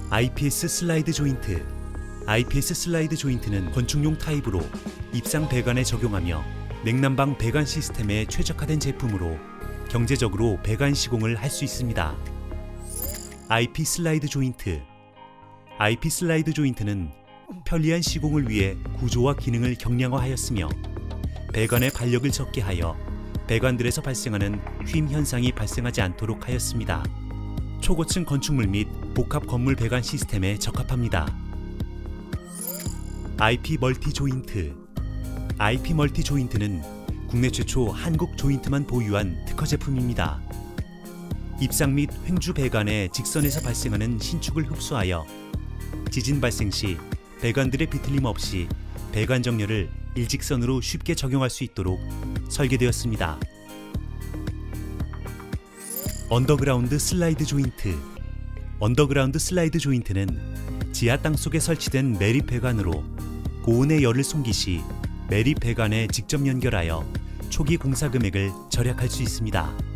IPS 슬라이드 조인트. IPS 슬라이드 조인트는 건축용 타입으로 입상 배관에 적용하며 냉난방 배관 시스템에 최적화된 제품으로 경제적으로 배관 시공을 할 수 있습니다. IP 슬라이드 조인트. IP 슬라이드 조인트는 편리한 시공을 위해 구조와 기능을 경량화하였으며 배관의 반력을 적게 하여 배관들에서 발생하는 휨 현상이 발생하지 않도록 하였습니다. 초고층 건축물 및 복합 건물 배관 시스템에 적합합니다. IP 멀티 조인트. IP 멀티 조인트는 국내 최초 한국 조인트만 보유한 특허 제품입니다. 입상 및 횡주 배관의 직선에서 발생하는 신축을 흡수하여 지진 발생 시 배관들의 비틀림 없이 배관 정렬을 일직선으로 쉽게 적용할 수 있도록 설계되었습니다. 언더그라운드 슬라이드 조인트. 언더그라운드 슬라이드 조인트는 지하 땅속에 설치된 매립 배관으로 고온의 열을 숨기 시 매립 배관에 직접 연결하여 초기 공사 금액을 절약할 수 있습니다.